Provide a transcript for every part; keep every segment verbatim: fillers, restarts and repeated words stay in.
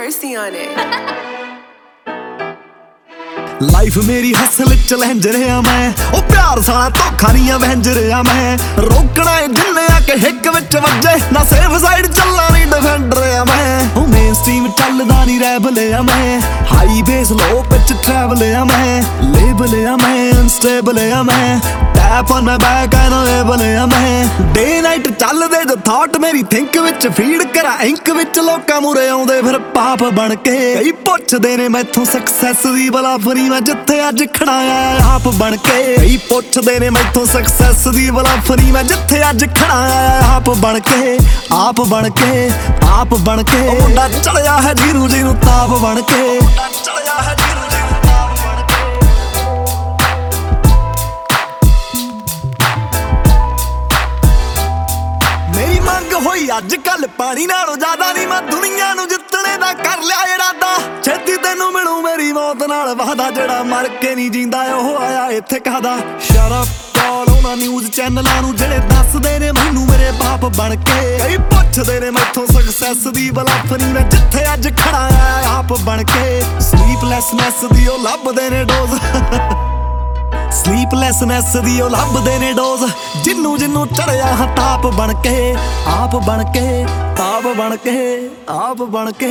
mercy on it. Life ਮੇਰੀ hustle challenge ਰਿਹਾ ਮੈਂ ਉਹ ਪਿਆਰ ਸਾਲਾ ਧੋਖਾ ਨਹੀਂ ਆ ਵਹਿੰਜ ਰਿਹਾ ਮੈਂ ਰੋਕਣਾ ਏ ਜਿੰਨੇ ਆ ਕੇ ਹਿੱਕ ਵਿੱਚ ਵੱਜੇ ਨਾ ਸੇਫ ਸਾਈਡ ਚੱਲਾਂ ਨਹੀਂ ਡਿਫੈਂਡਰ ਆ ਮੈਂ ਉਹ ਮੇਨ ਸਟ੍ਰੀਮ ਚੱਲਦਾ ਨਹੀਂ ਰੈਬਲ ਆ ਮੈਂ high bass low pitch travel ਆ ਮੈਂ ਲੇਬਲ ਆ ਮੈਂ ਅਨਸਟੇਬਲ ਆ ਮੈਂ tap on my back and label ਆ ਮੈਂ ਡੇ ਨਾਈਟ ਚੱਲਦੇ ਜੋ ਥਾਟ ਮੇਰੀ ਥਿੰਕ ਵਿੱਚ ਫੀਡ ਕਰਾਂ ਇੰਕ ਵਿੱਚ ਲੋਕਾਂ ਮੂਰੇ ਆਉਂਦੇ ਫਿਰ ਪਾਪ ਬਣ ਕੇ ਕਈ ਪੁੱਛਦੇ ਨੇ ਮੈਥੋਂ ਸਕਸੈਸ ਦੀ ਬਲਾ ਫਰੀ ਮੈਂ ਜਿੱਥੇ ਅੱਜ ਖੜਾ ਆ ਆਪ ਬਣ ਕੇ ਕਈ ਪੁੱਛਦੇ ਨੇ ਮੈਥੋਂ ਸਕਸੈਸ ਦੀ ਬਲਾ ਫਰੀ ਮੈਂ ਜਿੱਥੇ ਅੱਜ ਖੜਾ ਆ ਆਪ ਬਣ ਕੇ ਆਪ ਬਣ ਕੇ ਆਪ ਬਣ ਕੇ ਉਹ ਮੁੰਡਾ ਚੜਿਆ ਹੈ ਜਿਹਨੂੰ ਜਿਹਨੂੰ ਤਾਪ ਬਣ ਕੇ ਚੜਿਆ ਹੈ ਜਿਹਨੂੰ ਜਿਹਨੂੰ ਤਾਪ ਬਣ ਕੇ ਮੇਰੀ ਮੰਗ ਹੋਈ ਅੱਜ ਕੱਲ ਪਾਣੀ ਨਾਲੋਂ ਜ਼ਿਆਦਾ ਨਹੀਂ ਮੈਂ ਦੁਨੀਆ ਨੂੰ ਜਿੱਤਣੇ ਦਾ ਕਰ ਲਿਆ ਇਰਾਦਾ ਛੇਤੀ ਤੈਨੂੰ ਮਿਲੂ ਮੇਰੀ ਮੌਤ ਨਾਲ ਵਾਦਾ ਜਿਹੜਾ ਮਰ ਕੇ ਨਹੀਂ ਜਿੰਦਾ ਉਹ ਆਇਆ ਇੱਥੇ ਕਾਹਦਾ ਸ਼ਟ ਅਪ ਕਾਲ ਉਹਨਾਂ ਨਿਊਜ਼ ਚੈਨਲਾਂ ਨੂੰ ਜਿਹੜੇ ਦੱਸਦੇ ਨੇ ਮੈਨੂੰ ਮੇਰੇ ਬਾਪ ਬਣ ਕੇ ਕਈ ਪੁੱਛਦੇ ਨੇ ਮੈਥੋਂ ਸਕਸੈਸ ਦੀ ਬਲਫਨੀ ਮੈਂ ਜਿੱਥੇ ਅੱਜ ਖੜਾ ਆ ਆਪ ਬਣ ਕੇ ਸਲੀਪਲੈਸਨੈਸ ਦੀ ਉਹ ਲੱਭਦੇ ਨੇ ਡੋਜ਼ ਸਲੀਪਲੈਸਨੈਸ ਦੀ ਉਹ ਲੱਭਦੇ ਨੇ ਡੋਜ਼ ਜਿੰਨੂੰ ਜਿੰਨੂੰ ਚੜਿਆ ਹਾਂ ਤਾਪ ਬਣ ਕੇ ਆਪ ਬਣ ਕੇ ਤਾਪ ਬਣ ਕੇ ਆਪ ਬਣ ਕੇ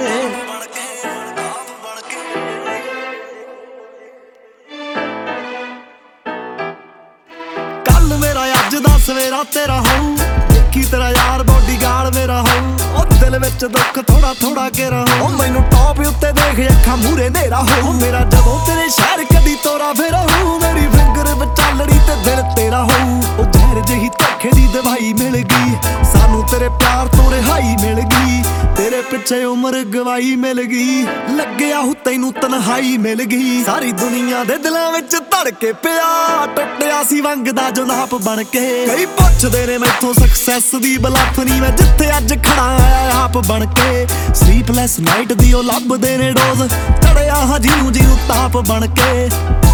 ਕੱਲ ਮੇਰਾ ਅੱਜ ਦਾ ਸਵੇਰਾ ਤੇਰਾ ਹੋਊ ਦੇਖੀ ਤੇਰਾ ਯਾਰ ਬੋਡੀਗਾਰਡ ਮੇਰਾ ਹੋਊ ਉਹ ਦਿਲ ਵਿੱਚ ਦੁੱਖ ਥੋੜਾ ਥੋੜਾ ਘੇਰਾ ਹੋਊ ਮੈਨੂੰ ਟੌਪ ਉੱਤੇ ਦੇਖ ਅੱਖਾਂ ਮੂਰੇ ਨੇਰਾ ਹੋਊ ਮੇਰਾ ਜਦੋਂ ਤੇਰੇ ਸ਼ਹਿਰ ਕਦੀ ਤੋਰਾ ਫੇਰਾ ਹੋਊ ਮੇਰੀ ਫਿੰਗਰ ਵਿਚਾਲੜੀ ਤੇ ਦਿਲ ਤੇਰਾ ਹੋਊ ਉਹ ਜ਼ਹਿਰ ਜਿਹੀ ਧੋਖੇ ਦੀ ਦਵਾਈ ਮਿਲ ਗਈ ਸਾਨੂੰ ਤੇਰੇ ਪਿਆਰ ਤੋਂ ਰਿਹਾਈ ਮਿਲ ਗਈ ਤੇਰੇ ਪਿੱਛੇ ਉਮਰ ਗਵਾਈ ਮਿਲ ਗਈ ਲੱਗਿਆ ਹੁ ਤੈਨੂੰ ਤਨਹਾਈ ਮਿਲ ਗਈ ਸਾਰੀ ਦੁਨੀਆ ਦੇ ਦਿਲਾਂ ਵਿੱਚ ਧੜਕੇ ਪਿਆ ਟੁੱਟਿਆ ਸੀ ਵੰਗ ਦਾ ਜਨਾਬ ਬਣ ਕੇ ਕਈ ਪੁੱਛਦੇ ਨੇ ਮੈਥੋਂ ਸਕਸੈਸ ਦੀ ਬਲਫਨੀ ਮੈਂ ਜਿੱਥੇ ਅੱਜ ਖੜਾ ਆ ਆਪ ਬਣ ਕੇ ਸਲੀਪਲੈਸ ਨਾਈਟ ਦੀ ਉਹ ਲੱਭਦੇ ਨੇ ਡੋਜ਼ ਚੜਿਆ ਹਾਂ ਜਿਹਨੂੰ ਜਿਹਨੂੰ ਤਾਪ ਬਣ ਕੇ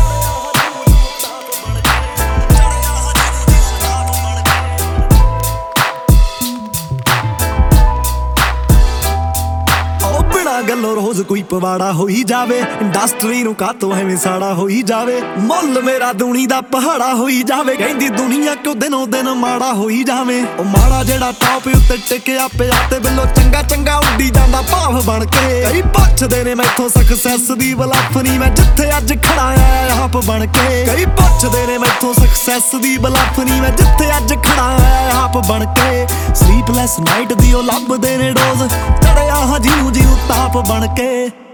ਗੱਲੋਂ ਰੋਜ਼ ਕੋਈ ਪਵਾੜਾ ਹੋਈ ਜਾਵੇ ਇੰਡਸਟਰੀ ਨੂੰ ਕਾਤੋਂ ਐਵੇਂ ਸਾੜਾ ਹੋਈ ਜਾਵੇ ਮੁੱਲ ਮੇਰਾ ਦੂਣੀ ਦਾ ਪਹਾੜਾ ਹੋਈ ਜਾਵੇ ਕਹਿੰਦੀ ਦੁਨੀਆ ਕਿਉਂ ਦਿਨੋਂ ਦਿਨ ਮਾੜਾ ਹੋਈ ਜਾਵੇ ਉਹ ਮਾੜਾ ਜਿਹੜਾ ਟੌਪ ਉੱਤੇ ਟਿਕਿਆ ਪਿਆ ਤੇ ਬਿੱਲੋ ਚੰਗਾ ਚੰਗਾ ਉੱਡੀ ਜਾਂਦਾ ਭਾਵ ਬਣ ਕੇ ਕਈ ਪੁੱਛਦੇ ਨੇ ਮੈਥੋਂ ਸਕਸੈਸ ਦੀ ਬਲਫਨੀ ਮੈਂ ਜਿੱਥੇ ਅੱਜ ਖੜਾ ਆ ਆਪ ਬਣ ਕੇ ਕਈ ਪੁੱਛਦੇ ਨੇ ਮੈਥੋਂ ਸਕਸੈਸ ਦੀ ਬਲਫਨੀ ਮੈਂ ਜਿੱਥੇ ਅੱਜ ਖੜਾ ਆ ਆਪ ਬਣ ਕੇ ਸਲੀਪਲੈਸ ਨਾਈਟ ਦੀ ਉਹ ਲੱਭਦੇ ਨੇ ਡੋਜ਼ ਚੜਿਆ ਹਾਂ ਜਿਹਨੂੰ ਜਿਹਨੂੰ ਤਾਪ ਬਣ ਕੇ